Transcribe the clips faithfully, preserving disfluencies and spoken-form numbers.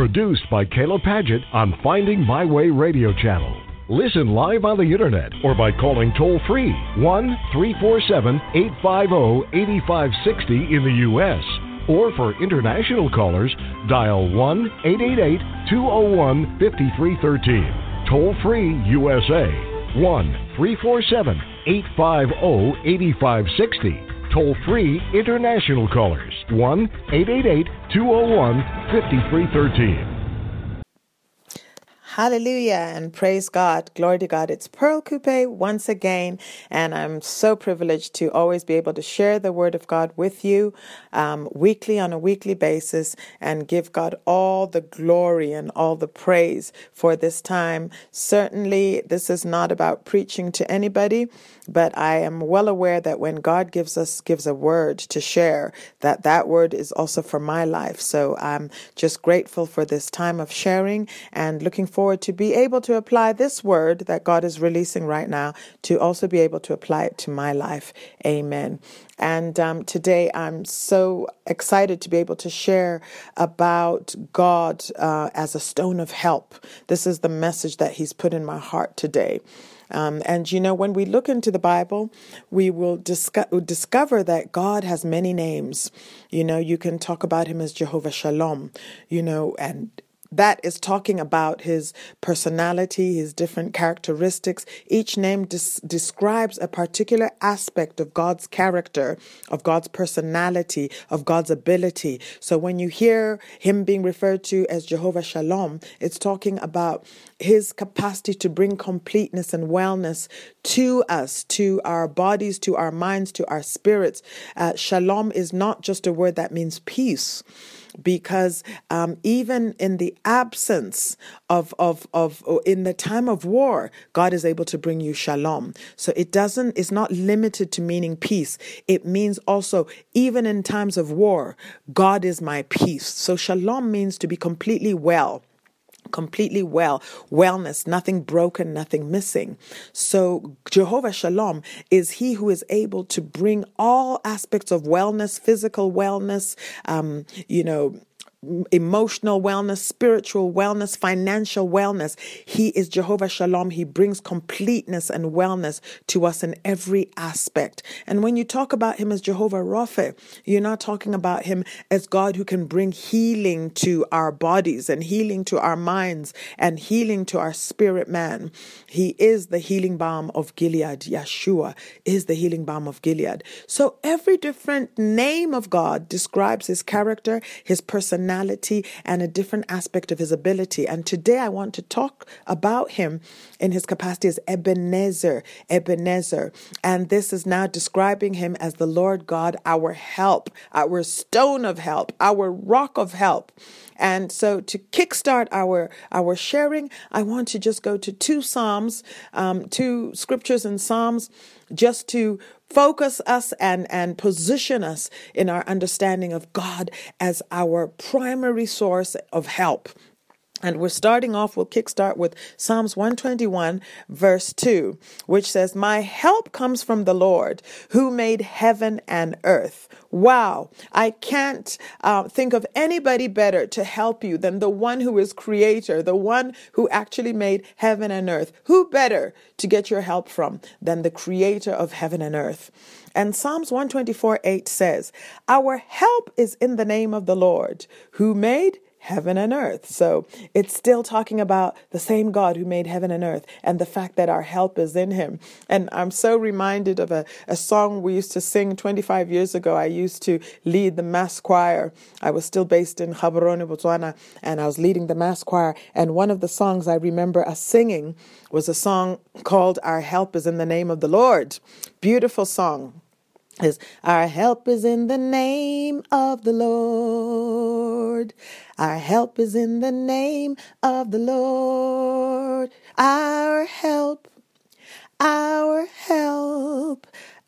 Produced by Kayla Padgett on Finding My Way Radio Channel. Listen live on the internet or by calling toll-free one three four seven, eight five zero, eight five six zero in the U S Or for international callers, dial one eight eight eight, two zero one, five three one three. Toll-free U S A, one three four seven, eight five zero, eight five six zero. Toll-free international callers, one eight eight eight, two zero one, five three one three. Hallelujah and praise God. Glory to God. It's Pearl Coupe once again, and I'm so privileged to always be able to share the Word of God with you um, weekly on a weekly basis and give God all the glory and all the praise for this time. Certainly, this is not about preaching to anybody, but I am well aware that when God gives us gives a word to share, that that word is also for my life. So I'm just grateful for this time of sharing and looking forward to be able to apply this word that God is releasing right now to also be able to apply it to my life. Amen. And um, today I'm so excited to be able to share about God uh, as a stone of help. This is the message that He's put in my heart today. Um, and, you know, when we look into the Bible, we will disco- discover that God has many names. You know, you can talk about Him as Jehovah Shalom, you know, and that is talking about His personality, His different characteristics. Each name des- describes a particular aspect of God's character, of God's personality, of God's ability. So when you hear Him being referred to as Jehovah Shalom, it's talking about His capacity to bring completeness and wellness to us, to our bodies, to our minds, to our spirits. Uh, shalom is not just a word that means peace. Because um, even in the absence of, of, of, in the time of war, God is able to bring you shalom. So it doesn't, it's not limited to meaning peace. It means also, even in times of war, God is my peace. So shalom means to be completely well. Completely well, wellness, nothing broken, nothing missing. So Jehovah Shalom is He who is able to bring all aspects of wellness, physical wellness, um, you know, emotional wellness, spiritual wellness, financial wellness. He is Jehovah Shalom. He brings completeness and wellness to us in every aspect. And when you talk about Him as Jehovah Rapha, you're not talking about Him as God who can bring healing to our bodies and healing to our minds and healing to our spirit man. He is the healing balm of Gilead. Yeshua is the healing balm of Gilead. So every different name of God describes His character, His personality, and a different aspect of His ability. And today I want to talk about Him in His capacity as Ebenezer, Ebenezer. And this is now describing Him as the Lord God, our help, our stone of help, our rock of help. And so to kickstart our, our sharing, I want to just go to two Psalms, um, two scriptures in Psalms, just to focus us and, and position us in our understanding of God as our primary source of help. And we're starting off, we'll kickstart with Psalms one twenty-one, verse two, which says, "My help comes from the Lord who made heaven and earth." Wow, I can't uh, think of anybody better to help you than the one who is creator, the one who actually made heaven and earth. Who better to get your help from than the creator of heaven and earth? And Psalms one twenty-four, eight says, "Our help is in the name of the Lord who made heaven and earth." So it's still talking about the same God who made heaven and earth and the fact that our help is in Him. And I'm so reminded of a, a song we used to sing twenty-five years ago. I used to lead the mass choir. I was still based in Gaborone, Botswana, and I was leading the mass choir. And one of the songs I remember us singing was a song called "Our Help is in the Name of the Lord." Beautiful song. Is "Our help is in the name of the Lord. Our help is in the name of the Lord. Our help, our help,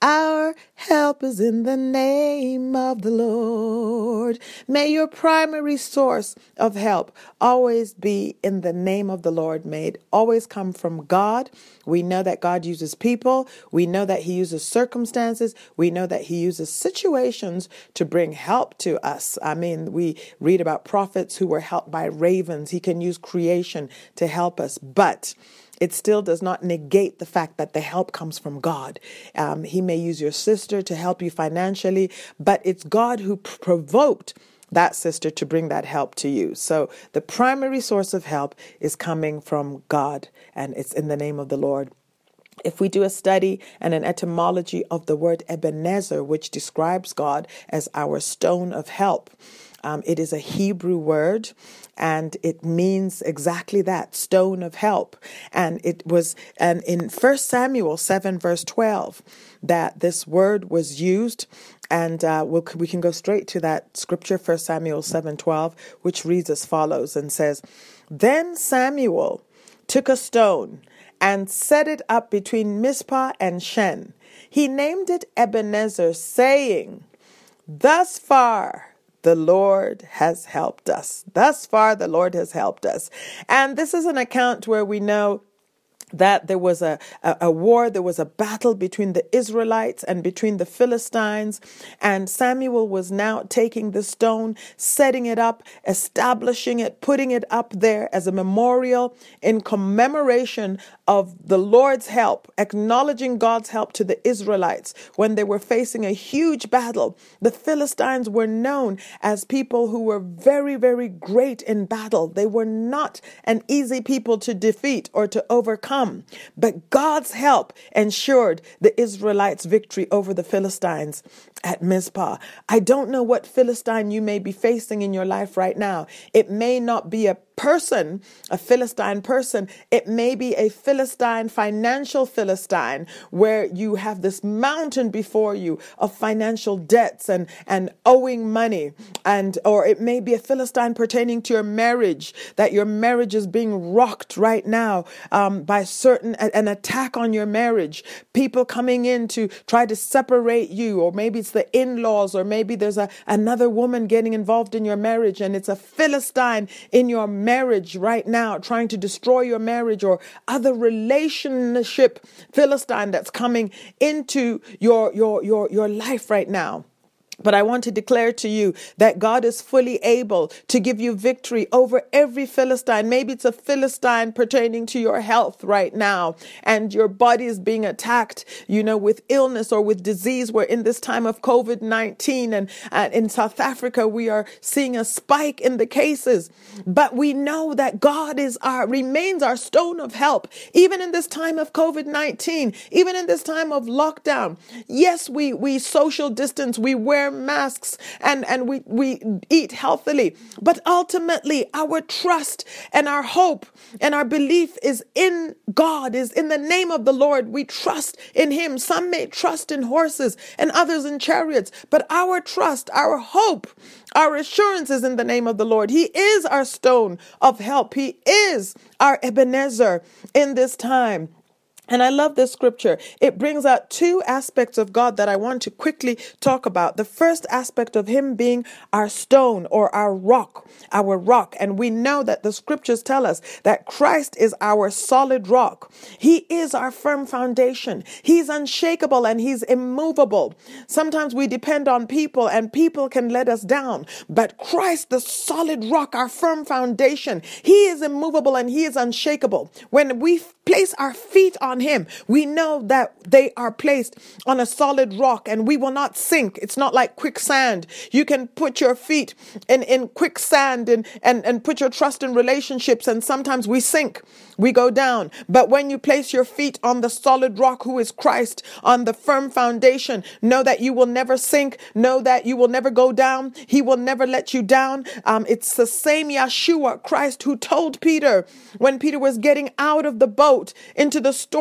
Our help is in the name of the Lord. May your primary source of help always be in the name of the Lord. May it always come from God. We know that God uses people. We know that he uses circumstances. We know that he uses situations to bring help to us. I mean, we read about prophets who were helped by ravens. He can use creation to help us, but it still does not negate the fact that the help comes from God. Um, he may use your sister to help you financially, but it's God who p- provoked that sister to bring that help to you. So the primary source of help is coming from God, and it's in the name of the Lord. If we do a study and an etymology of the word Ebenezer, which describes God as our stone of help, Um, it is a Hebrew word, and it means exactly that, stone of help. And it was and in First Samuel seven, verse twelve, that this word was used. And uh, we'll, we can go straight to that scripture, First Samuel seven twelve, which reads as follows and says, "Then Samuel took a stone and set it up between Mizpah and Shen. He named it Ebenezer, saying, 'Thus far the Lord has helped us.'" Thus far, the Lord has helped us. And this is an account where we know that there was a, a, a war, there was a battle between the Israelites and between the Philistines. And Samuel was now taking the stone, setting it up, establishing it, putting it up there as a memorial in commemoration of the Lord's help, acknowledging God's help to the Israelites when they were facing a huge battle. The Philistines were known as people who were very, very great in battle. They were not an easy people to defeat or to overcome. But God's help ensured the Israelites' victory over the Philistines at Mizpah. I don't know what Philistine you may be facing in your life right now. It may not be a person, a Philistine person. It may be a Philistine, financial Philistine, where you have this mountain before you of financial debts and, and owing money. And, or it may be a Philistine pertaining to your marriage, that your marriage is being rocked right now um, by certain, an attack on your marriage, people coming in to try to separate you, or maybe it's the in-laws, or maybe there's a, another woman getting involved in your marriage, and it's a Philistine in your marriage right now trying to destroy your marriage, or other relationship Philistine that's coming into your your your your life right now. But I want to declare to you that God is fully able to give you victory over every Philistine. Maybe it's a Philistine pertaining to your health right now, and your body is being attacked, you know, with illness or with disease. We're in this time of covid nineteen, and, and in South Africa, we are seeing a spike in the cases. But we know that God is our, remains our stone of help, even in this time of covid nineteen, even in this time of lockdown. Yes, we, we social distance, we wear masks, and, and we, we eat healthily. But ultimately, our trust and our hope and our belief is in God, is in the name of the Lord. We trust in him. Some may trust in horses and others in chariots, but our trust, our hope, our assurance is in the name of the Lord. He is our stone of help. He is our Ebenezer in this time. And I love this scripture. It brings out two aspects of God that I want to quickly talk about. The first aspect of him being our stone, or our rock, our rock. And we know that the scriptures tell us that Christ is our solid rock. He is our firm foundation. He's unshakable and he's immovable. Sometimes we depend on people and people can let us down. But Christ, the solid rock, our firm foundation, he is immovable and he is unshakable. When we place our feet on him, we know that they are placed on a solid rock and we will not sink. It's not like quicksand. You can put your feet in, in quicksand and, and, and put your trust in relationships, and sometimes we sink. We go down. But when you place your feet on the solid rock, who is Christ, on the firm foundation, know that you will never sink. Know that you will never go down. He will never let you down. Um, it's the same Yeshua, Christ, who told Peter when Peter was getting out of the boat into the storm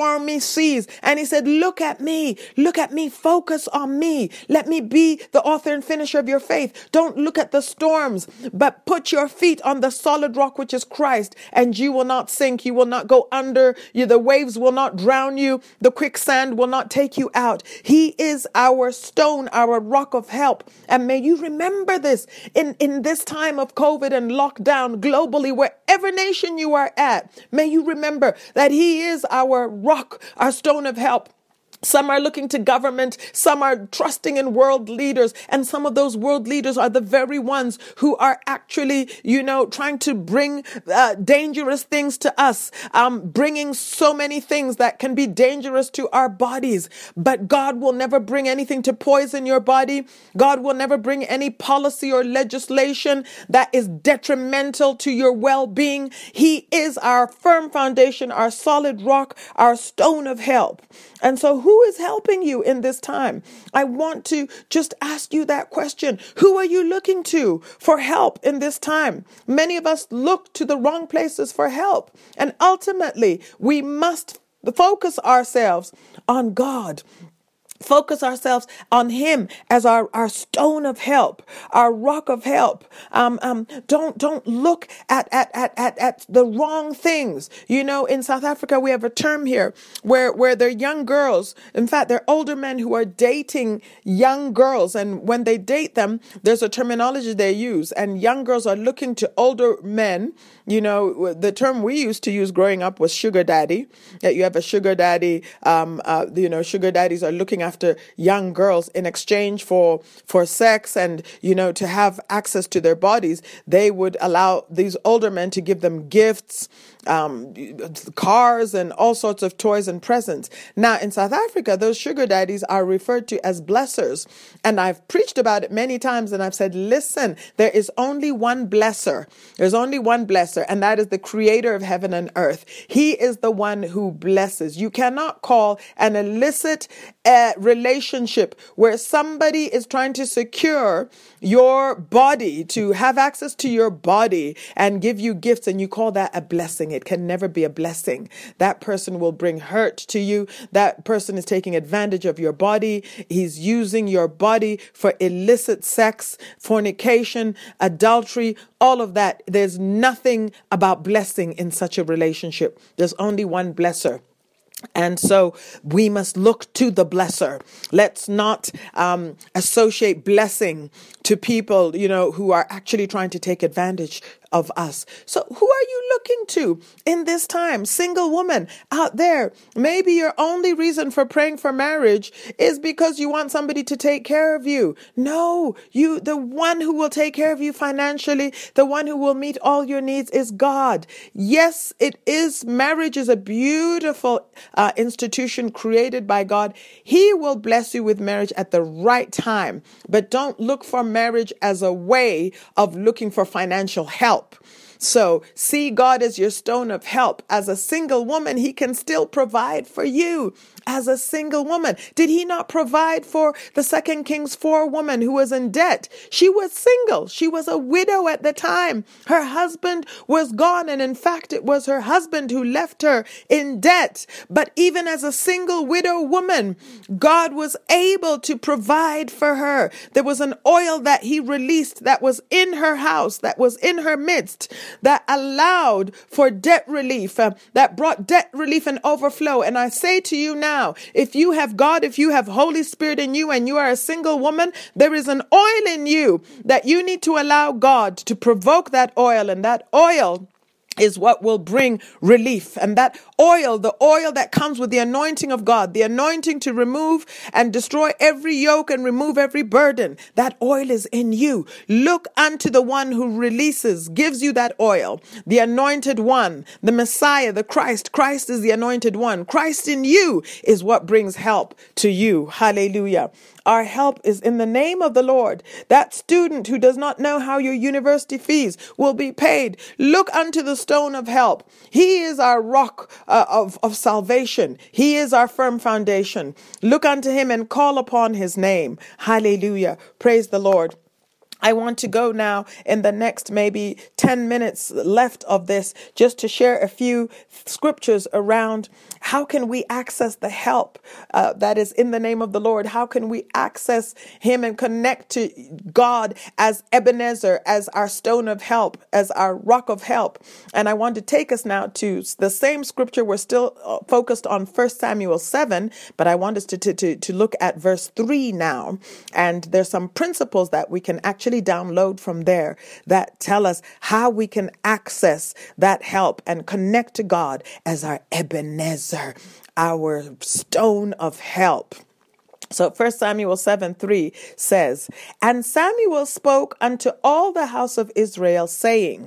stormy seas. And he said, look at me, look at me, focus on me. Let me be the author and finisher of your faith. Don't look at the storms, but put your feet on the solid rock, which is Christ, and you will not sink. You will not go under. You, the waves will not drown you. The quicksand will not take you out. He is our stone, our rock of help. And may you remember this in, in this time of COVID and lockdown globally, wherever nation you are at, may you remember that he is our rock, our stone of help. Some are looking to government. Some are trusting in world leaders. And some of those world leaders are the very ones who are actually, you know, trying to bring uh, dangerous things to us, um, bringing so many things that can be dangerous to our bodies. But God will never bring anything to poison your body. God will never bring any policy or legislation that is detrimental to your well-being. He is our firm foundation, our solid rock, our stone of help. And so who is helping you in this time? I want to just ask you that question. Who are you looking to for help in this time? Many of us look to the wrong places for help. And ultimately, we must focus ourselves on God. Focus ourselves on him as our, our stone of help, our rock of help. Um, um, don't, don't look at, at, at, at, at the wrong things. You know, in South Africa, we have a term here where, where they're young girls. In fact, they're older men who are dating young girls. And when they date them, there's a terminology they use. And young girls are looking to older men. You know, the term we used to use growing up was sugar daddy. That you have a sugar daddy, um, uh, you know, sugar daddies are looking after young girls in exchange for, for sex and, you know, to have access to their bodies. They would allow these older men to give them gifts, um, cars and all sorts of toys and presents. Now, in South Africa, those sugar daddies are referred to as blessers. And I've preached about it many times and I've said, listen, there is only one blesser. There's only one blesser, and that is the creator of heaven and earth. He is the one who blesses. You cannot call an illicit uh, relationship where somebody is trying to secure your body, to have access to your body and give you gifts, and you call that a blessing. It can never be a blessing. That person will bring hurt to you. That person is taking advantage of your body. He's using your body for illicit sex, fornication, adultery, all of that. There's nothing about blessing in such a relationship. There's only one blesser. And so we must look to the blesser. Let's not um, associate blessing to people, you know, who are actually trying to take advantage of us. So who are you looking to in this time? Single woman out there, maybe your only reason for praying for marriage is because you want somebody to take care of you. No, you, the one who will take care of you financially, the one who will meet all your needs is God. Yes, it is. Marriage is a beautiful uh, institution created by God. He will bless you with marriage at the right time, but don't look for marriage as a way of looking for financial help. So see God as your stone of help. As a single woman, he can still provide for you. As a single woman, did he not provide for the Second Kings four woman who was in debt? She was single. She was a widow at the time. Her husband was gone. And in fact, it was her husband who left her in debt. But even as a single widow woman, God was able to provide for her. There was an oil that he released that was in her house, that was in her midst, that allowed for debt relief, uh, that brought debt relief and overflow. And I say to you now, Now, if you have God, if you have Holy Spirit in you and you are a single woman, there is an oil in you that you need to allow God to provoke that oil, and that oil is what will bring relief. And that oil, the oil that comes with the anointing of God, the anointing to remove and destroy every yoke and remove every burden, that oil is in you. Look unto the one who releases, gives you that oil, the anointed one, the Messiah, the Christ. Christ is the anointed one. Christ in you is what brings help to you. Hallelujah. Our help is in the name of the Lord. That student who does not know how your university fees will be paid, look unto the stone of help. He is our rock uh, of, of salvation. He is our firm foundation. Look unto him and call upon his name. Hallelujah. Praise the Lord. I want to go now in the next maybe ten minutes left of this just to share a few scriptures around how can we access the help uh, that is in the name of the Lord? How can we access him and connect to God as Ebenezer, as our stone of help, as our rock of help? And I want to take us now to the same scripture. We're still focused on First Samuel seven, but I want us to, to, to, to look at verse three now. And there's some principles that we can actually download from there that tell us how we can access that help and connect to God as our Ebenezer, our stone of help. So First Samuel seven three says, "And Samuel spoke unto all the house of Israel, saying,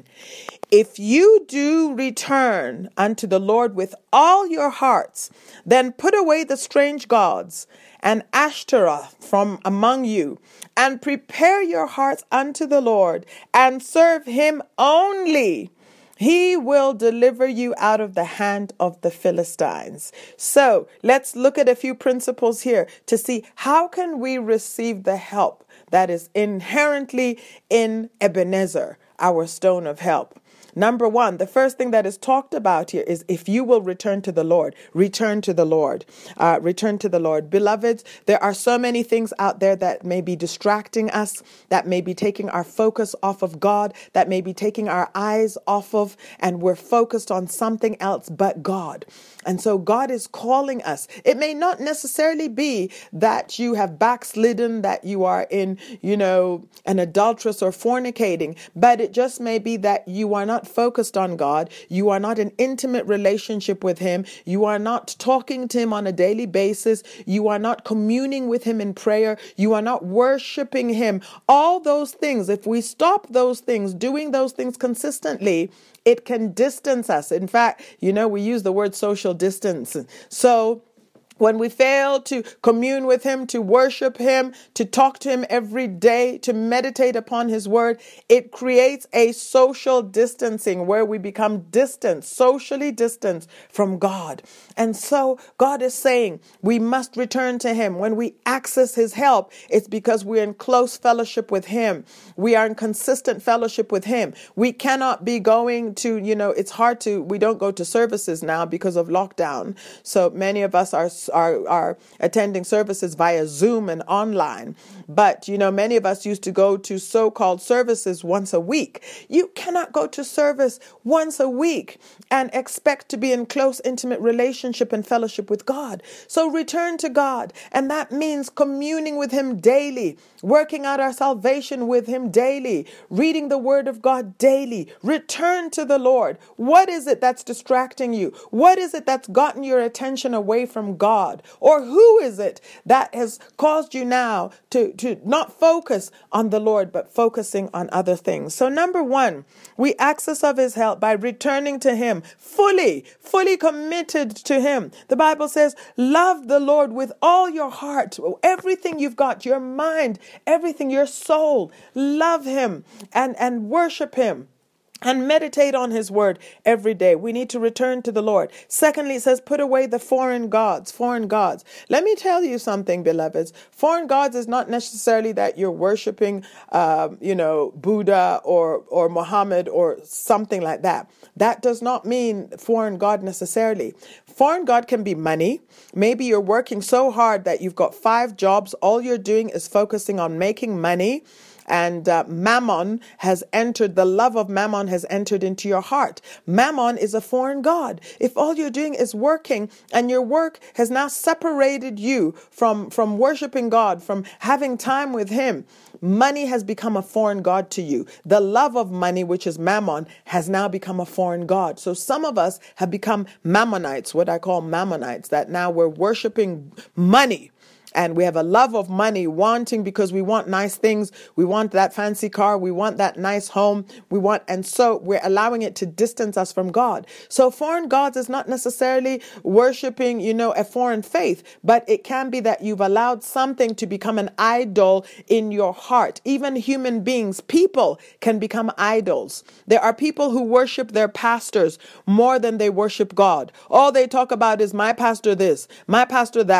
If you do return unto the Lord with all your hearts, then put away the strange gods and Ashtaroth from among you, and prepare your hearts unto the Lord, and serve him only. He will deliver you out of the hand of the Philistines." So let's look at a few principles here to see how can we receive the help that is inherently in Ebenezer, our stone of help. Number one, the first thing that is talked about here is if you will return to the Lord, return to the Lord, uh, return to the Lord. Beloveds, there are so many things out there that may be distracting us, that may be taking our focus off of God, that may be taking our eyes off of, and we're focused on something else but God. And so God is calling us. It may not necessarily be that you have backslidden, that you are in, you know, an adulteress or fornicating, but it just may be that you are not focused on God. You are not in intimate relationship with him. You are not talking to him on a daily basis. You are not communing with him in prayer. You are not worshiping him. All those things, if we stop those things, doing those things consistently, it can distance us. In fact, you know, we use the word social distance. So when we fail to commune with him, to worship him, to talk to him every day, to meditate upon his word, it creates a social distancing where we become distant, socially distant from God. And so God is saying we must return to him. When we access his help, it's because we're in close fellowship with him. We are in consistent fellowship with him. We cannot be going to, you know, it's hard to, we don't go to services now because of lockdown. So many of us are Are, are attending services via Zoom and online. But, you know, many of us used to go to so-called services once a week. You cannot go to service once a week and expect to be in close, intimate relationship and fellowship with God. So return to God. And that means communing with him daily, working out our salvation with him daily, reading the word of God daily. Return to the Lord. What is it that's distracting you? What is it that's gotten your attention away from God? Or who is it that has caused you now to, to not focus on the Lord, but focusing on other things? So number one, we access of his help by returning to him fully, fully committed to him. The Bible says, love the Lord with all your heart, everything you've got, your mind, everything, your soul. Love him and, and worship him. And meditate on his word every day. We need to return to the Lord. Secondly, it says, put away the foreign gods, foreign gods. Let me tell you something, beloveds. Foreign gods is not necessarily that you're worshiping, uh, you know, Buddha or, or Muhammad or something like that. That does not mean foreign god necessarily. Foreign god can be money. Maybe you're working so hard that you've got five jobs. All you're doing is focusing on making money. And uh, mammon has entered, the love of mammon has entered into your heart. Mammon is a foreign god. If all you're doing is working and your work has now separated you from, from worshiping God, from having time with him, money has become a foreign god to you. The love of money, which is mammon, has now become a foreign god. So some of us have become mammonites, what I call mammonites, that now we're worshiping money. And we have a love of money, wanting because we want nice things. We want that fancy car. We want that nice home. We want, and so we're allowing it to distance us from God. So foreign gods is not necessarily worshiping, you know, a foreign faith, but it can be that you've allowed something to become an idol in your heart. Even human beings, people can become idols. There are people who worship their pastors more than they worship God. All they talk about is my pastor this, my pastor that.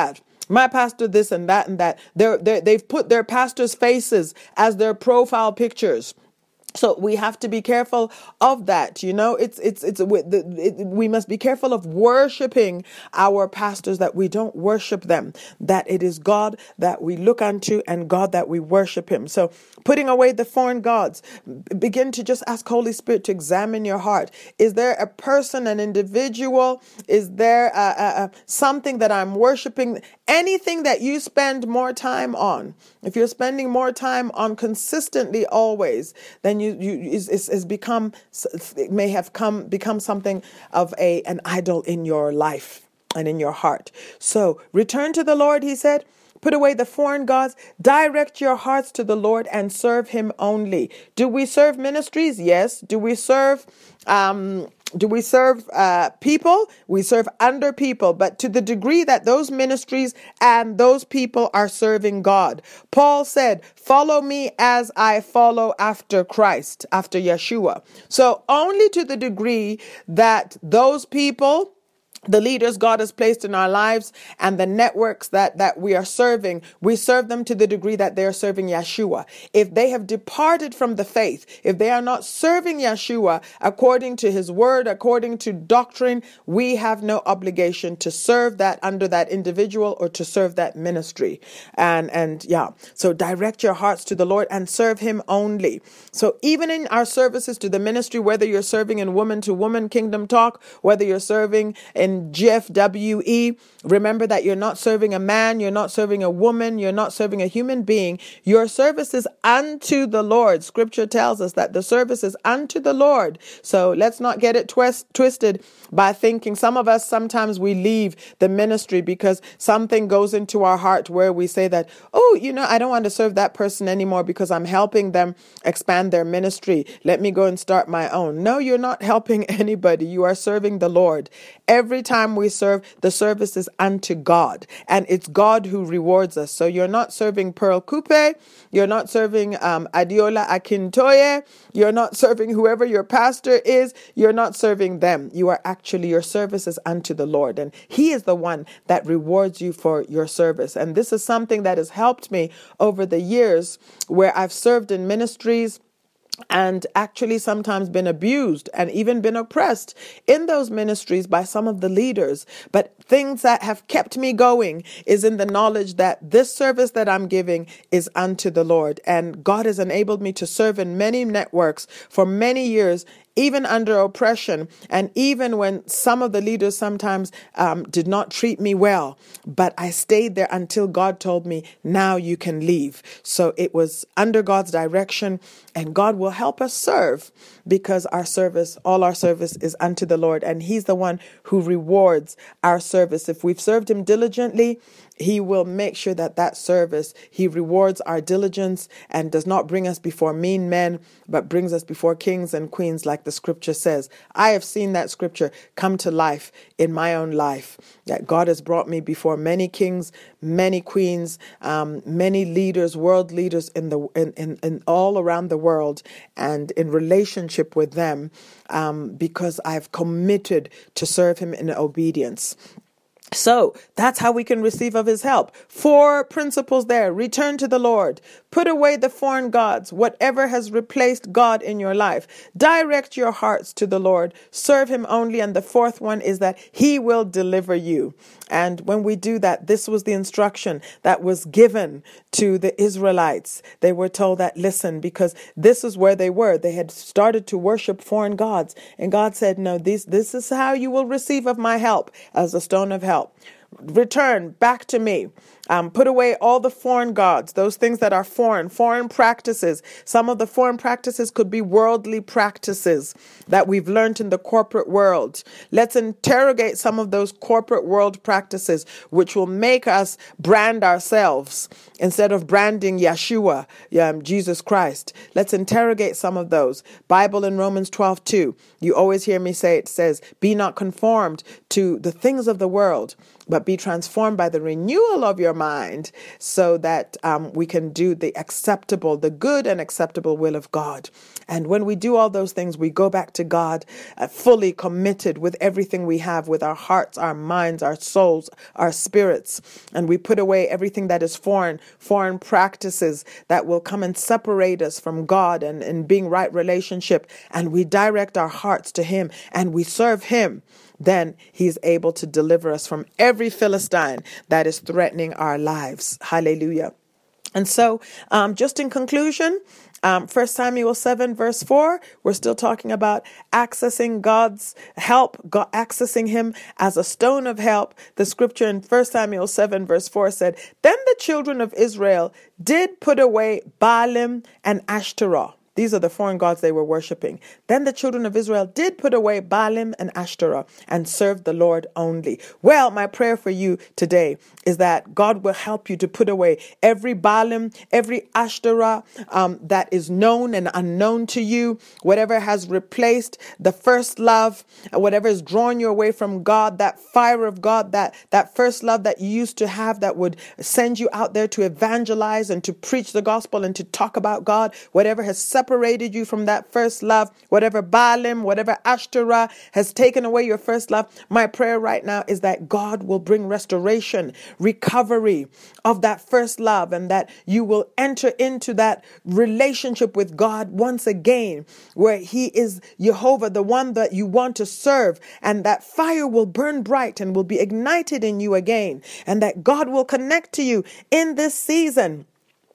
My pastor this and that and that. They're, they're, they've put their pastors' faces as their profile pictures. So we have to be careful of that. You know, it's, it's, it's, it, we must be careful of worshiping our pastors, that we don't worship them, that it is God that we look unto and God that we worship him. So putting away the foreign gods, begin to just ask Holy Spirit to examine your heart. Is there a person, an individual? Is there a, a, a, something that I'm worshiping? Anything that you spend more time on, if you're spending more time on consistently always, then you you is is become it may have come become something of a an idol in your life and in your heart. So return to the Lord, he said. Put away the foreign gods, direct your hearts to the Lord and serve him only. Do we serve ministries? Yes. Do we serve um Do we serve uh, people? We serve under people, but to the degree that those ministries and those people are serving God. Paul said, follow me as I follow after Christ, after Yeshua. So only to the degree that those people, the leaders God has placed in our lives and the networks that, that we are serving, we serve them to the degree that they are serving Yeshua. If they have departed from the faith, if they are not serving Yeshua according to his word, according to doctrine, we have no obligation to serve that under that individual or to serve that ministry. And, and yeah, so direct your hearts to the Lord and serve him only. So even in our services to the ministry, whether you're serving in woman to woman kingdom talk, whether you're serving in G F W E, remember that you're not serving a man, you're not serving a woman, you're not serving a human being. Your service is unto the Lord. Scripture tells us that the service is unto the Lord. So let's not get it twist, twisted by thinking. Some of us, sometimes we leave the ministry because something goes into our heart where we say that, oh, you know, I don't want to serve that person anymore because I'm helping them expand their ministry. Let me go and start my own. No, you're not helping anybody. You are serving the Lord. Every time we serve, the service is unto God, and it's God who rewards us. So you're not serving Pearl Coupe, you're not serving um, Adiola Akintoye, you're not serving whoever your pastor is, you're not serving them. You are actually, your service is unto the Lord, and he is the one that rewards you for your service. And this is something that has helped me over the years where I've served in ministries and actually sometimes been abused and even been oppressed in those ministries by some of the leaders. But things that have kept me going is in the knowledge that this service that I'm giving is unto the Lord. And God has enabled me to serve in many networks for many years, even under oppression, and even when some of the leaders sometimes um, did not treat me well. But I stayed there until God told me, now you can leave. So it was under God's direction, and God will help us serve because our service, all our service is unto the Lord, and he's the one who rewards our service. If we've served him diligently, he will make sure that that service, he rewards our diligence and does not bring us before mean men, but brings us before kings and queens, like the scripture says. I have seen that scripture come to life in my own life, that God has brought me before many kings, many queens, um, many leaders, world leaders in the in, in, in all around the world, and in relationship with them, um, because I've committed to serve him in obedience. So that's how we can receive of his help. Four principles there. Return to the Lord. Put away the foreign gods, whatever has replaced God in your life. Direct your hearts to the Lord. Serve him only. And the fourth one is that he will deliver you. And when we do that, this was the instruction that was given to the Israelites. They were told that, listen, because this is where they were. They had started to worship foreign gods. And God said, no, this, this is how you will receive of my help, as a stone of help. Return back to me. Um, put away all the foreign gods, those things that are foreign, foreign practices. Some of the foreign practices could be worldly practices that we've learned in the corporate world. Let's interrogate some of those corporate world practices, which will make us brand ourselves instead of branding Yeshua, um, Jesus Christ. Let's interrogate some of those. Bible in Romans twelve two. You always hear me say, it says, be not conformed to the things of the world, but be transformed by the renewal of your mind so that um, we can do the acceptable, the good and acceptable will of God. And when we do all those things, we go back to God uh, fully committed with everything we have, with our hearts, our minds, our souls, our spirits. And we put away everything that is foreign, foreign practices that will come and separate us from God and, and being right relationship. And we direct our hearts to Him and we serve Him. Then He's able to deliver us from every Philistine that is threatening our lives. Hallelujah. And so um, just in conclusion, Um, First Samuel seven, verse four, we're still talking about accessing God's help, God, accessing Him as a stone of help. The scripture in First Samuel seven, verse four said, "Then the children of Israel did put away Baalim and Ashtaroth." These are the foreign gods they were worshiping. "Then the children of Israel did put away Baalim and Ashtaroth and served the Lord only." Well, my prayer for you today is that God will help you to put away every Baalim, every Ashtaroth um, that is known and unknown to you, whatever has replaced the first love, whatever is drawing you away from God, that fire of God, that, that first love that you used to have that would send you out there to evangelize and to preach the gospel and to talk about God, whatever has separated separated you from that first love, whatever Baalim, whatever Ashtaroth has taken away your first love, my prayer right now is that God will bring restoration, recovery of that first love, and that you will enter into that relationship with God once again, where He is Jehovah, the one that you want to serve, and that fire will burn bright and will be ignited in you again, and that God will connect to you in this season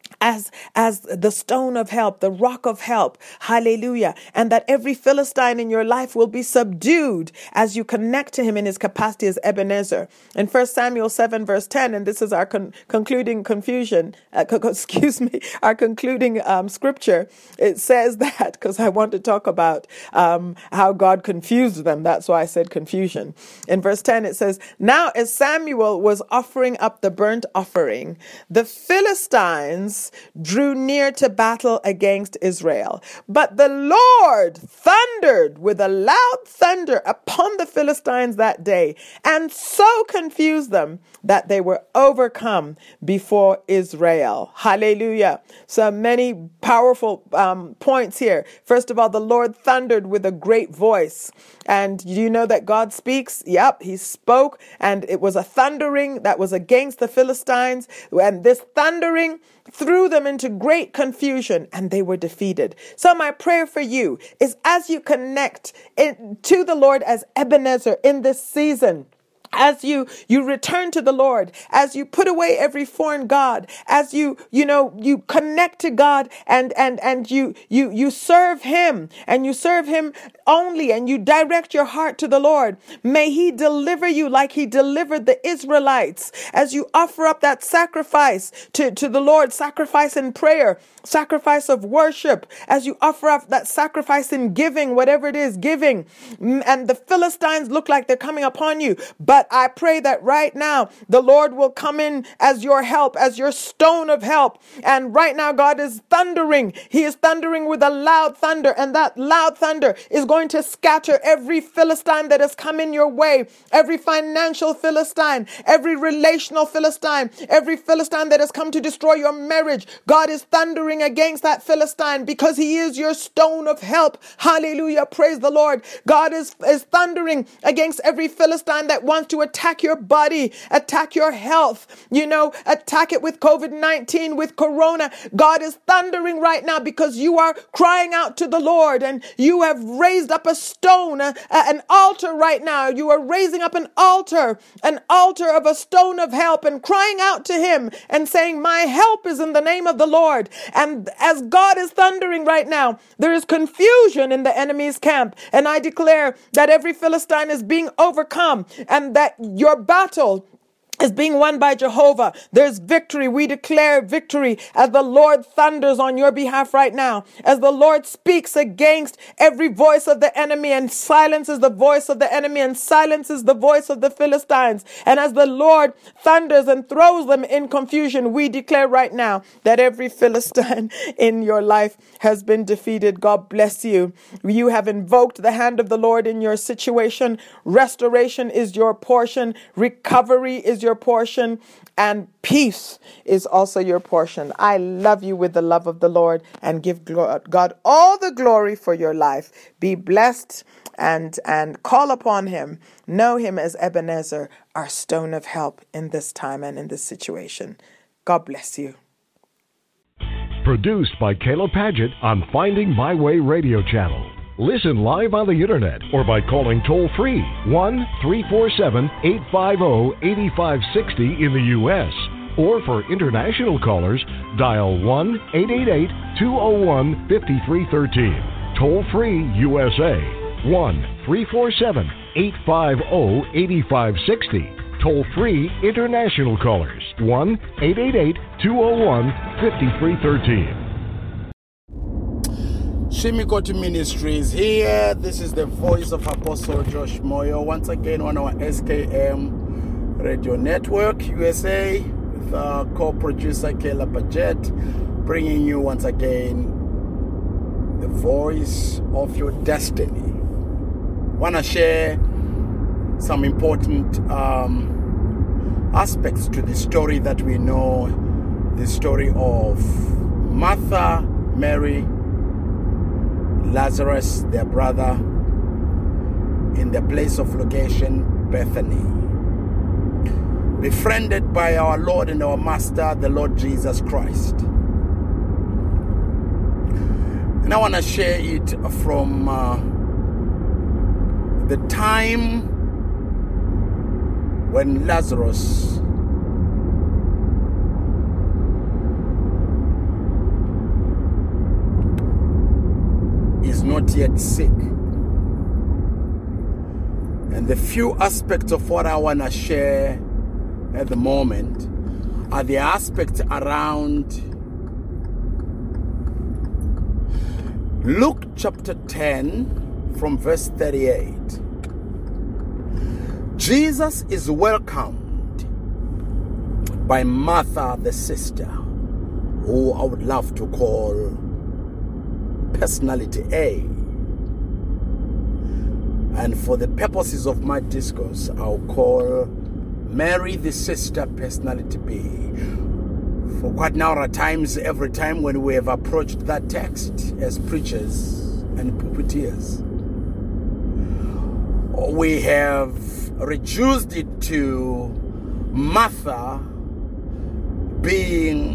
as as the stone of help, the rock of help. Hallelujah. And that every Philistine in your life will be subdued as you connect to Him in His capacity as Ebenezer. In First Samuel seven, verse ten, and this is our con- concluding confusion, uh, co- excuse me, our concluding um, scripture, it says that, because I want to talk about um, how God confused them. That's why I said confusion. In verse ten, it says, "Now as Samuel was offering up the burnt offering, the Philistines drew near to battle against Israel. But the Lord thundered with a loud thunder upon the Philistines that day, and so confused them that they were overcome before Israel." Hallelujah. So many powerful um, points here. First of all, the Lord thundered with a great voice. And you know that God speaks? Yep, He spoke, and it was a thundering that was against the Philistines. And this thundering threw them into great confusion, and they were defeated. So my prayer for you is, as you connect in, to the Lord as Ebenezer in this season, as you, you return to the Lord, as you put away every foreign God, as you, you know, you connect to God and, and, and you, you, you serve Him and you serve Him only, and you direct your heart to the Lord, may He deliver you like He delivered the Israelites. As you offer up that sacrifice to, to the Lord, sacrifice in prayer, sacrifice of worship, as you offer up that sacrifice in giving, whatever it is, giving, and the Philistines look like they're coming upon you, but I pray that right now the Lord will come in as your help, as your stone of help. And right now God is thundering. He is thundering with a loud thunder, and that loud thunder is going to scatter every Philistine that has come in your way, every financial Philistine, every relational Philistine, every Philistine that has come to destroy your marriage. God is thundering against that Philistine because He is your stone of help. Hallelujah. Praise the Lord. God is, is thundering against every Philistine that wants to attack your body, attack your health, you know, attack it with covid nineteen, with corona. God is thundering right now because you are crying out to the Lord, and you have raised up a stone, a, a, an altar right now. You are raising up an altar, an altar of a stone of help, and crying out to Him and saying, my help is in the name of the Lord. And as God is thundering right now, there is confusion in the enemy's camp. And I declare that every Philistine is being overcome, and that your battle is being won by Jehovah. There's victory. We declare victory as the Lord thunders on your behalf right now, as the Lord speaks against every voice of the enemy and silences the voice of the enemy and silences the voice of the Philistines. And as the Lord thunders and throws them in confusion, we declare right now that every Philistine in your life has been defeated. God bless you. You have invoked the hand of the Lord in your situation. Restoration is your portion. Recovery is your your portion, and peace is also your portion. I love you with the love of the Lord and give God all the glory for your life. Be blessed and, and call upon him. Know him as Ebenezer, our stone of help in this time and in this situation. God bless you. Produced by Kayla Paget on Finding My Way Radio Channel. Listen live on the internet or by calling toll-free one three four seven, eight five zero, eight five six zero in the U S Or for international callers, dial one eight eight eight, two zero one, five three one three. Toll-free U S A, one three four seven, eight five zero, eight five six zero. Toll-free international callers, one eight eight eight, two zero one, five three one three. Shimikoti Ministries here. This is the voice of Apostle Josh Moyo, once again on our S K M Radio Network U S A with our co-producer Kayla Paget, bringing you once again the voice of your destiny. Want to share some important um, aspects to the story that we know, the story of Martha, Mary, Lazarus, their brother, in the place of location, Bethany. Befriended by our Lord and our Master, the Lord Jesus Christ. And I want to share it from uh, the time when Lazarus is not yet sick. And the few aspects of what I want to share at the moment are the aspects around Luke chapter ten from verse thirty-eight. Jesus is welcomed by Martha, the sister, who I would love to call personality A. And for the purposes of my discourse, I'll call Mary, the sister, personality B. For quite now at times, every time when we have approached that text as preachers and pulpiteers, we have reduced it to Martha being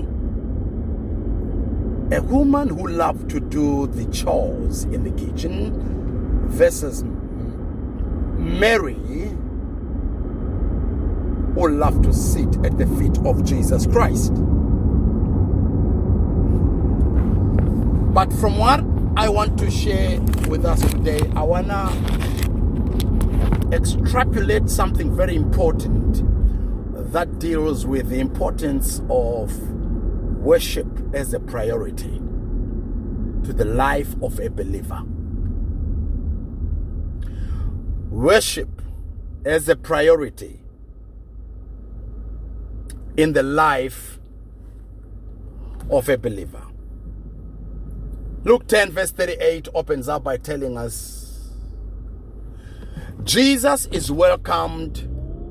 a woman who loved to do the chores in the kitchen versus Mary who loved to sit at the feet of Jesus Christ. But from what I want to share with us today, I want to extrapolate something very important that deals with the importance of worship as a priority to the life of a believer. Worship as a priority in the life of a believer. Luke ten verse thirty-eight opens up by telling us Jesus is welcomed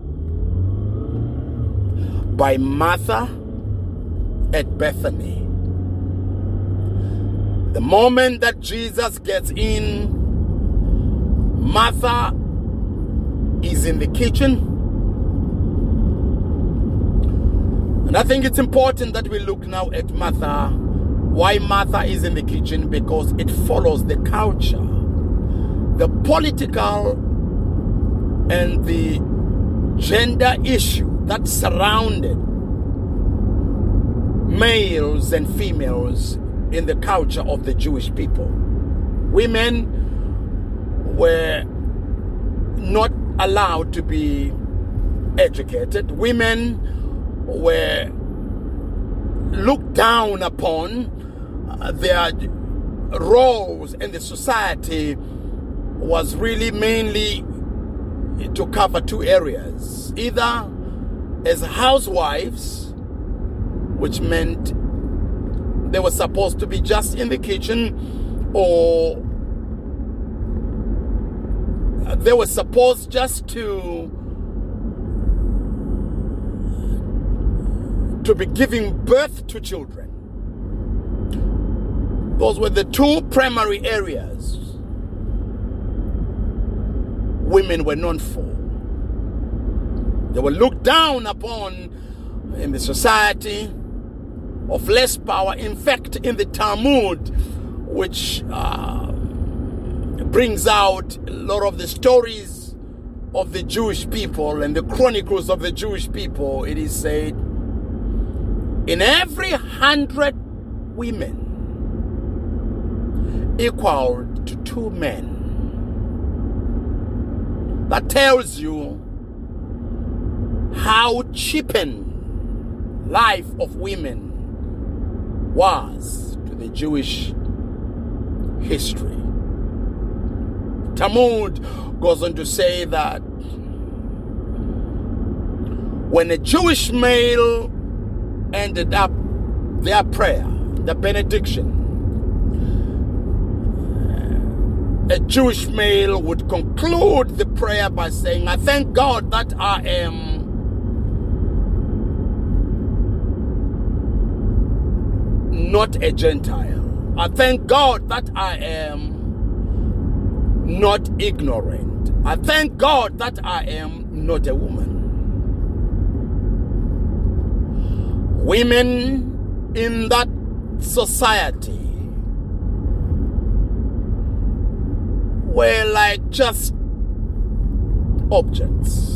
by Martha at Bethany. The moment that Jesus gets in, Martha is in the kitchen. And I think it's important that we look now at Martha. Why Martha is in the kitchen? Because it follows the culture, the political and the gender issue that surrounded males and females in the culture of the Jewish people. Women were not allowed to be educated. Women were looked down upon. Uh, their roles in the society was really mainly to cover two areas. Either as housewives, which meant they were supposed to be just in the kitchen, or they were supposed just to to be giving birth to children. Those were the two primary areas women were known for. They were looked down upon in the society of less power. In fact, in the Talmud, which uh, brings out a lot of the stories of the Jewish people and the chronicles of the Jewish people, it is said, in every hundred women equal to two men. That tells you how cheapened life of women was to the Jewish history. Talmud goes on to say that when a Jewish male ended up their prayer, the benediction, a Jewish male would conclude the prayer by saying, I thank God that I am not a Gentile. I thank God that I am not ignorant. I thank God that I am not a woman. Women in that society were like just objects.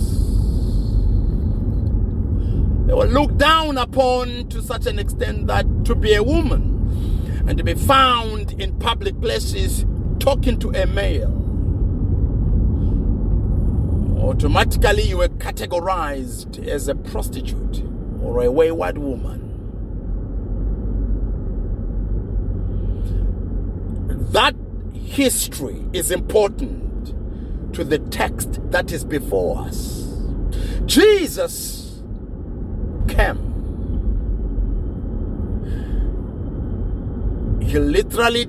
They were looked down upon to such an extent that to be a woman and to be found in public places talking to a male, automatically you were categorized as a prostitute or a wayward woman. That history is important to the text that is before us. Jesus came. He literally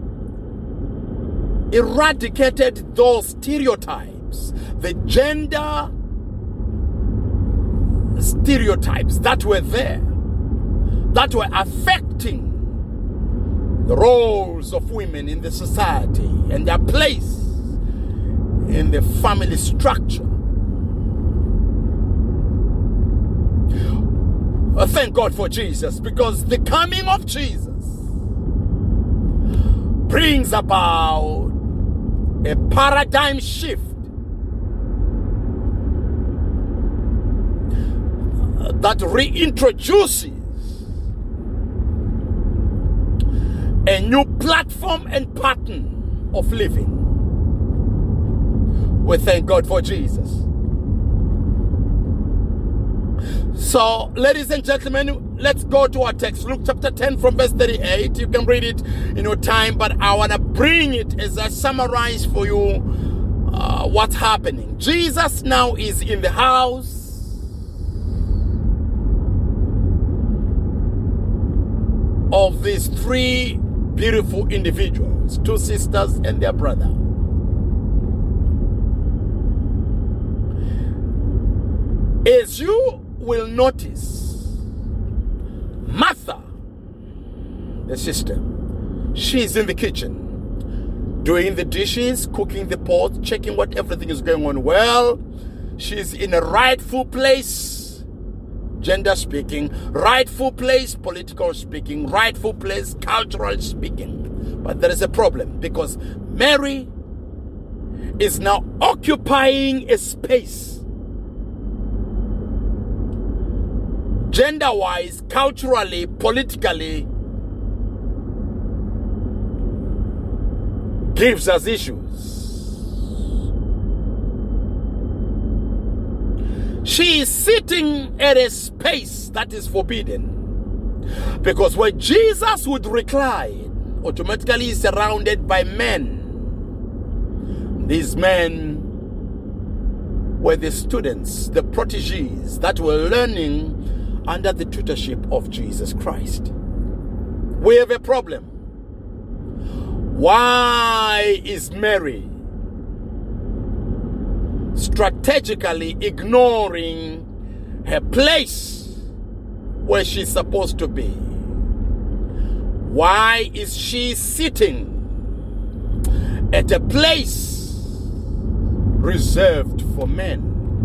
eradicated those stereotypes, the gender stereotypes that were there, that were affecting the roles of women in the society and their place in the family structure. Uh, thank God for Jesus, because the coming of Jesus brings about a paradigm shift that reintroduces a new platform and pattern of living. We thank God for Jesus. So, ladies and gentlemen, let's go to our text. Luke chapter ten from verse thirty-eight. You can read it in your time, but I want to bring it as I summarize for you uh, what's happening. Jesus now is in the house of these three beautiful individuals, two sisters and their brother. As you will notice, Martha, the sister, she's in the kitchen, doing the dishes, cooking the pot, checking what everything is going on well. She's in a rightful place, gender speaking, rightful place, political speaking, rightful place, cultural speaking. But there is a problem, because Mary is now occupying a space, gender-wise, culturally, politically, gives us issues. She is sitting at a space that is forbidden, because where Jesus would recline, automatically is surrounded by men. These men were the students, the proteges that were learning under the tutorship of Jesus Christ. We have a problem. Why is Mary strategically ignoring her place where she's supposed to be? Why is she sitting at a place reserved for men?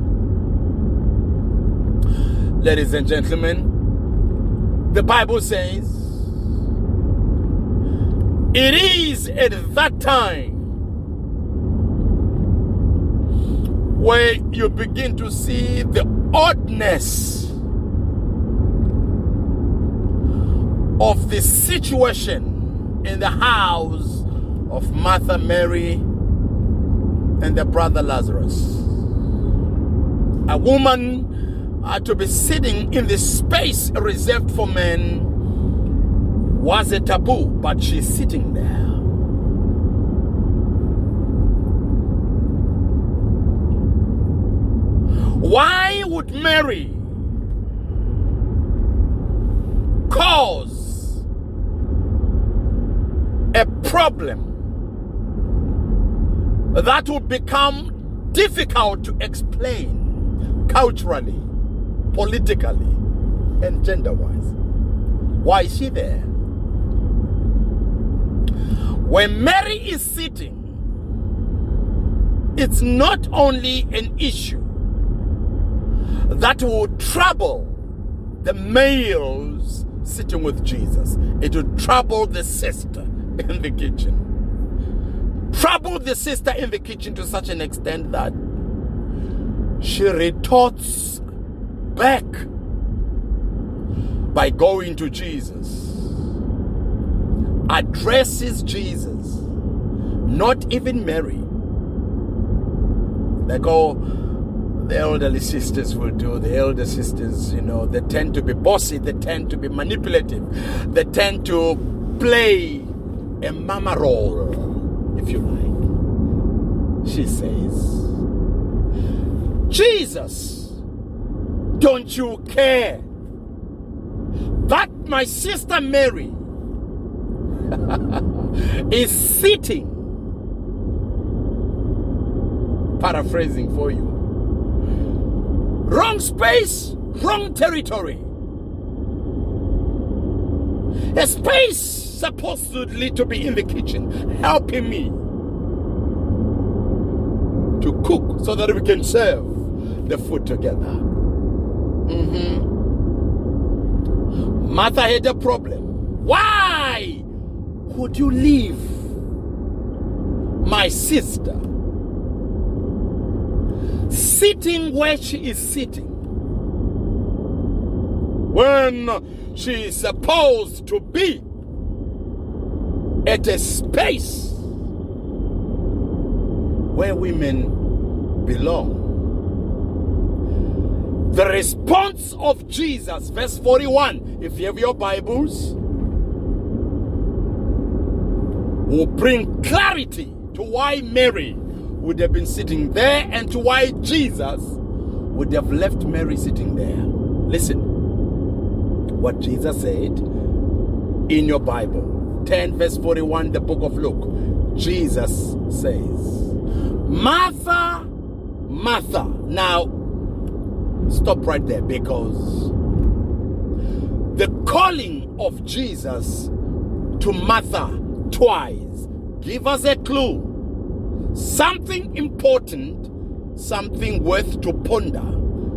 Ladies and gentlemen, the Bible says it is at that time where you begin to see the oddness of the situation in the house of Martha, Mary, and their brother Lazarus. A woman uh, to be sitting in the space reserved for men was a taboo, but she's sitting there. Why would Mary cause a problem that would become difficult to explain culturally, politically, and gender-wise? Why is she there? When Mary is sitting, it's not only an issue that will trouble the males sitting with Jesus. It will trouble the sister in the kitchen. Trouble the sister in the kitchen to such an extent that she retorts back by going to Jesus, addresses Jesus, not even Mary. Like, oh, the elderly sisters will do. The elder sisters, you know, they tend to be bossy, they tend to be manipulative, they tend to play a mama role, if you like. She says, Jesus, don't you care that my sister Mary is sitting, paraphrasing for you, wrong space, wrong territory. A space supposedly to be in the kitchen, helping me to cook so that we can serve the food together. Mm-hmm. Martha had a problem. Why would you leave my sister sitting where she is sitting when she is supposed to be at a space where women belong? The response of Jesus, verse forty-one, if you have your Bibles, will bring clarity to why Mary would have been sitting there and to why Jesus would have left Mary sitting there. Listen what Jesus said in your Bible. ten verse forty-one, the book of Luke. Jesus says, Martha, Martha. Now, stop right there, because the calling of Jesus to Martha twice give us a clue. Something important, something worth to ponder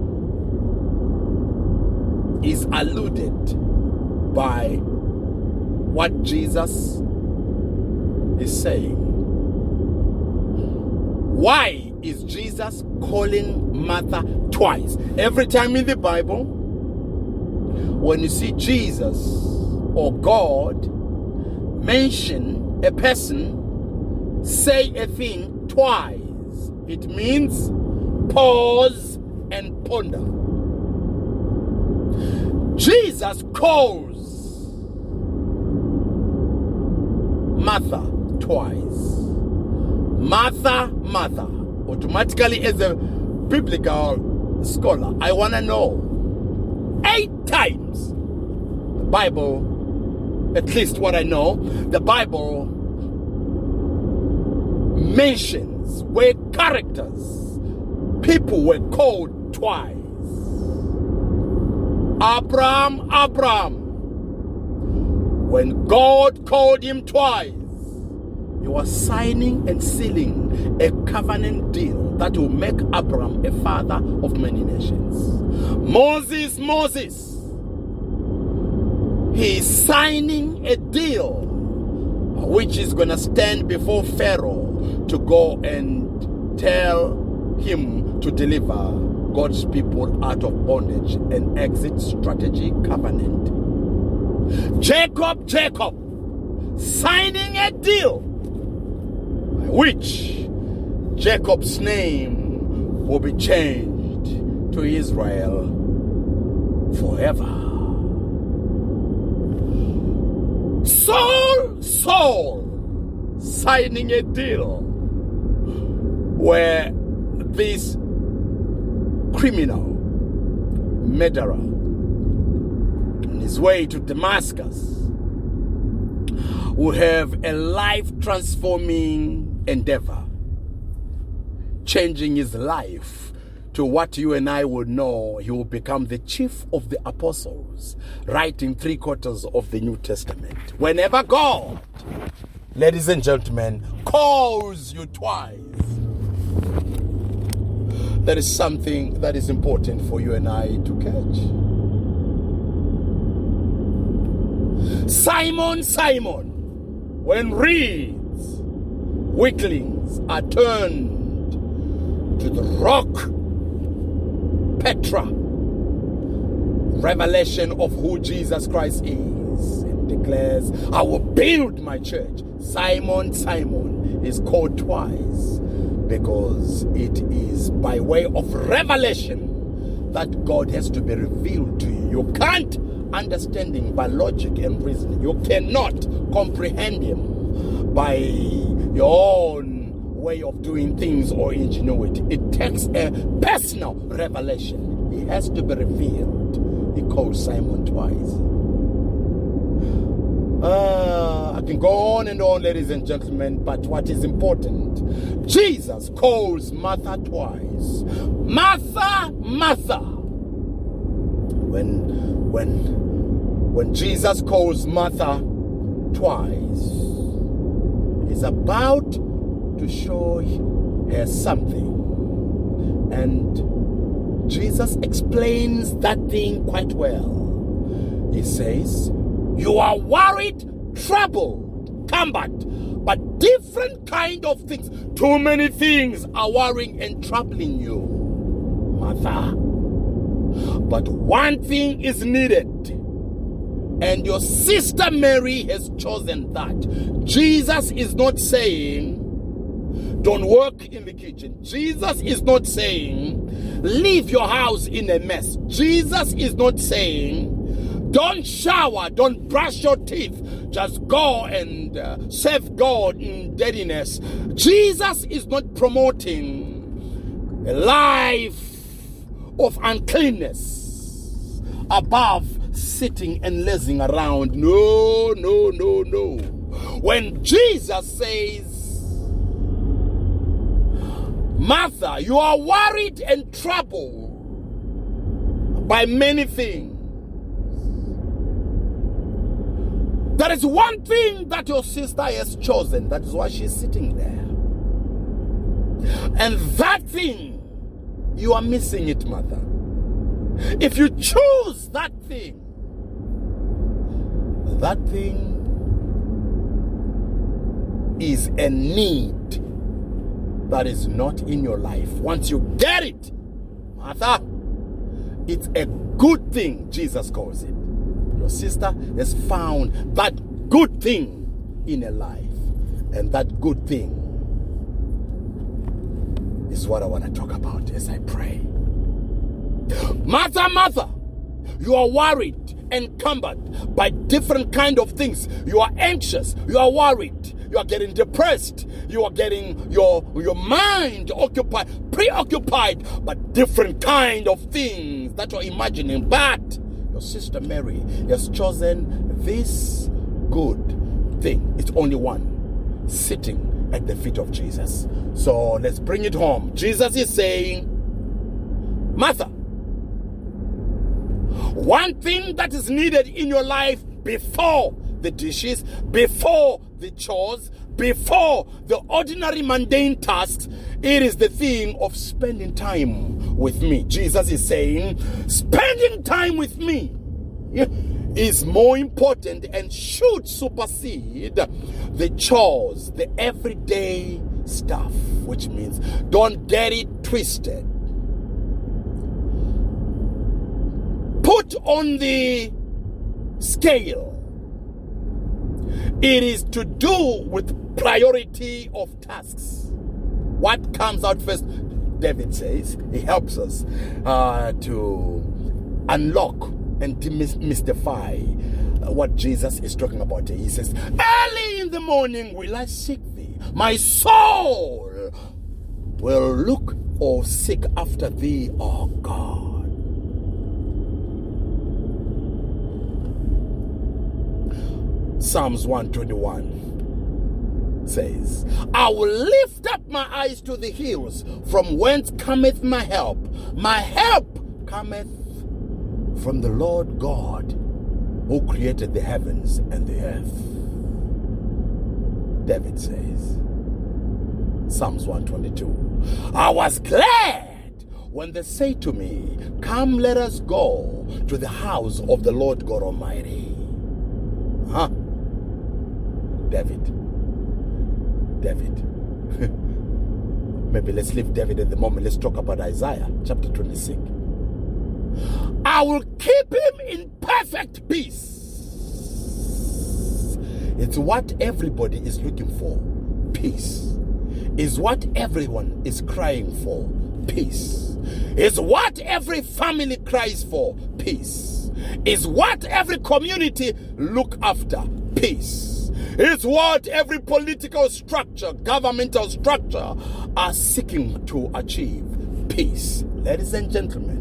is alluded by what Jesus is saying. Why is Jesus calling Martha twice? Every time in the Bible, when you see Jesus or God mention a person, say a thing twice, it means pause and ponder. Jesus calls Martha twice. Martha, Martha. Automatically, as a biblical scholar, I want to know eight times the Bible, at least what I know, the Bible mentions where characters, people were called twice. Abraham, Abraham. When God called him twice, he was signing and sealing a covenant deal that will make Abraham a father of many nations. Moses, Moses, he is signing a deal which is going to stand before Pharaoh to go and tell him to deliver God's people out of bondage, an exit strategy covenant. Jacob, Jacob, signing a deal by which Jacob's name will be changed to Israel forever. Saul, Saul, signing a deal where this criminal, murderer, on his way to Damascus, will have a life-transforming endeavor, changing his life to what you and I would know. He will become the chief of the apostles, writing three quarters of the New Testament. Whenever God, ladies and gentlemen, calls you twice, there is something that is important for you and I to catch. Simon, Simon, when reeds, weaklings are turned to the rock, Petra, revelation of who Jesus Christ is, and declares, I will build my church. Simon, Simon is called twice because it is by way of revelation that God has to be revealed to you. You can't understand him by logic and reasoning. You cannot comprehend him by your own way of doing things or ingenuity. It takes a personal revelation. He has to be revealed. He called Simon twice. Uh, I can go on and on, ladies and gentlemen, but what is important, Jesus calls Martha twice. Martha, Martha. When, when, when Jesus calls Martha twice, he's about to show her something. And Jesus explains that thing quite well. He says, you are worried, troubled, cumbered, but different kind of things. Too many things are worrying and troubling you, Martha. But one thing is needed, and your sister Mary has chosen that. Jesus is not saying, don't work in the kitchen. Jesus is not saying, leave your house in a mess. Jesus is not saying, don't shower, don't brush your teeth, just go and uh, serve God in dirtiness. Jesus is not promoting a life of uncleanness above sitting and lazing around. No, no, no, no. When Jesus says, Martha, you are worried and troubled by many things. There is one thing that your sister has chosen. That is why she's sitting there. And that thing, you are missing it, Martha. If you choose that thing, that thing is a need that is not in your life. Once you get it, Martha, it's a good thing, Jesus calls it. Your sister has found that good thing in her life. And that good thing is what I want to talk about as I pray. Martha, Martha, you are worried and encumbered by different kind of things. You are anxious. You are worried. You are getting depressed. You are getting your, your mind occupied, preoccupied by different kind of things that you're imagining. But your sister Mary has chosen this good thing. It's only one, sitting at the feet of Jesus. So let's bring it home. Jesus is saying, Martha, One thing that is needed in your life before the dishes, before the chores, before the ordinary mundane tasks, it is the thing of spending time with me. Jesus is saying, spending time with me is more important and should supersede the chores, the everyday stuff, which means don't get it twisted. Put on the scale. It is to do with priority of tasks. What comes out first? David says he helps us uh, to unlock and demystify what Jesus is talking about. He says, early in the morning will I seek thee. My soul will look or seek after thee, O God. Psalms one twenty-one says, I will lift up my eyes to the hills, from whence cometh my help. My help cometh from the Lord God, who created the heavens and the earth. David says, Psalms one twenty-two, I was glad when they say to me, come, let us go to the house of the Lord God Almighty. Huh? David. David. Maybe let's leave David at the moment. Let's talk about Isaiah chapter twenty-six. I will keep him in perfect peace. It's what everybody is looking for. Peace. Is what everyone is crying for. Peace. Is what every family cries for. Peace. Is what every community look after. Peace. Is what every political structure, governmental structure are seeking to achieve. Peace. Ladies and gentlemen,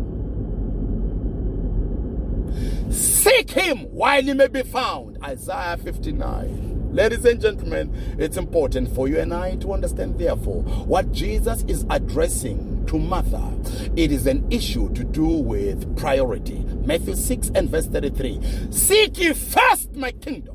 seek him while he may be found. Isaiah fifty-nine. Ladies and gentlemen, it's important for you and I to understand, therefore, what Jesus is addressing to Martha. It is an issue to do with priority. Matthew six and verse thirty-three. Seek ye first my kingdom.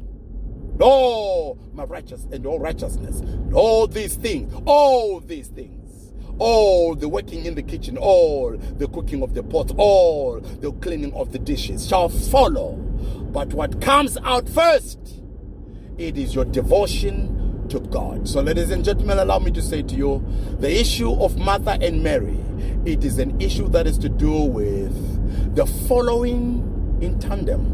Oh, my righteous and all righteousness. All these things. All these things. All the working in the kitchen. All the cooking of the pot. All the cleaning of the dishes shall follow. But what comes out first, it is your devotion to God. So ladies and gentlemen, allow me to say to you, the issue of Martha and Mary, it is an issue that is to do with the following in tandem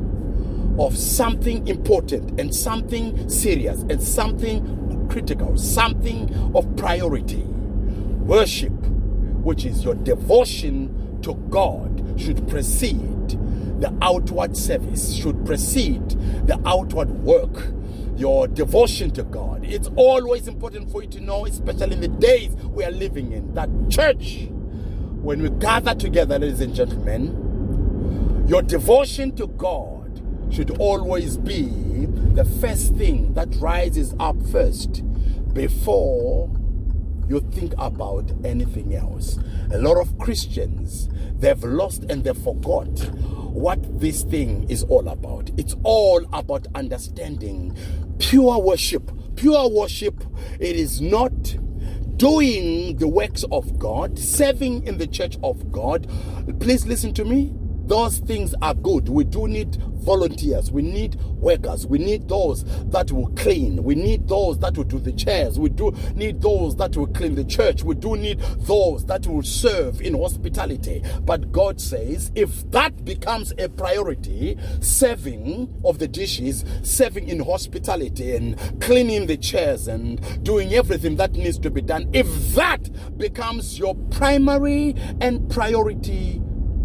of something important and something serious and something critical, something of priority. Worship, which is your devotion to God, should precede the outward service, should precede the outward work. Your devotion to God. It's always important for you to know, especially in the days we are living in, that church, when we gather together, ladies and gentlemen, your devotion to God should always be the first thing that rises up first before you think about anything else. A lot of Christians, they've lost and they forgot what this thing is all about. It's all about understanding pure worship. Pure worship, it is not doing the works of God, serving in the church of God. Please listen to me. Those things are good. We do need volunteers. We need workers. We need those that will clean. We need those that will do the chairs. We do need those that will clean the church. We do need those that will serve in hospitality. But God says, if that becomes a priority, serving of the dishes, serving in hospitality and cleaning the chairs and doing everything that needs to be done, if that becomes your primary and priority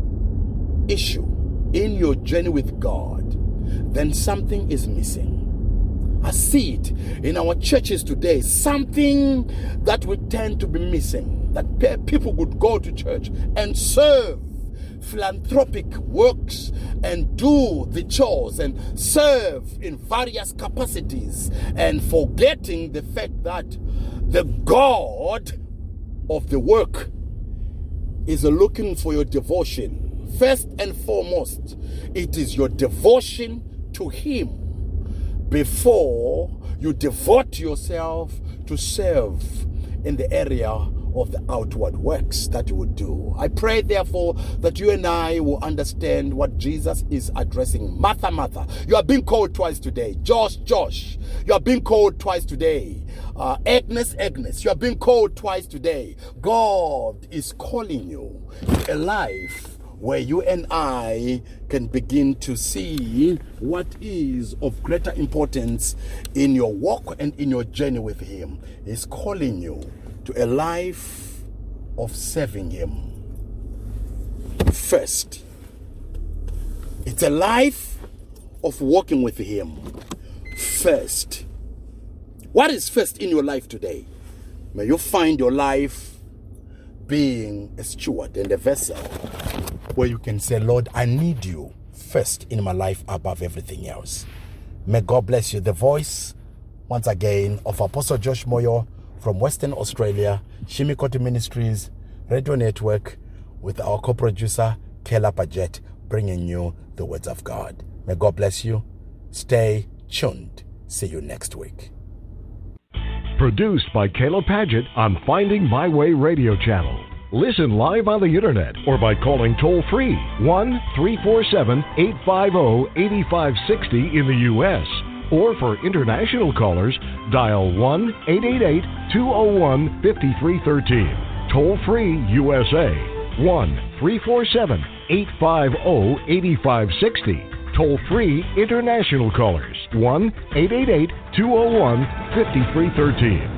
issue in your journey with God, then something is missing. I see it in our churches today, something that we tend to be missing, that people would go to church and serve philanthropic works and do the chores and serve in various capacities, and forgetting the fact that the God of the work is looking for your devotion, First and foremost, it is your devotion to Him before you devote yourself to serve in the area of the outward works that you would do. I pray, therefore, that you and I will understand what Jesus is addressing. Martha, Martha, you are being called twice today. Josh, Josh, you are being called twice today. Uh, Agnes, Agnes, you are being called twice today. God is calling you to a life where you and I can begin to see what is of greater importance in your walk and in your journey with Him. He's calling you to a life of serving Him first. It's a life of walking with Him first. What is first in your life today? May you find your life being a steward and a vessel where you can say, Lord, I need you first in my life above everything else. May God bless you. The voice, once again, of Apostle Josh Moyo from Western Australia, Shimikoti Ministries Radio Network, with our co-producer, Kela Paget, bringing you the words of God. May God bless you. Stay tuned. See you next week. Produced by Kayla Paget on Finding My Way Radio Channel. Listen live on the internet or by calling toll-free one three four seven, eight five zero, eight five six zero in the U S Or for international callers, dial one eight eight eight, two zero one, five three one three. Toll-free U S A, one three four seven, eight five zero, eight five six zero. Toll-free international callers, one eight eight eight, two zero one, five three one three.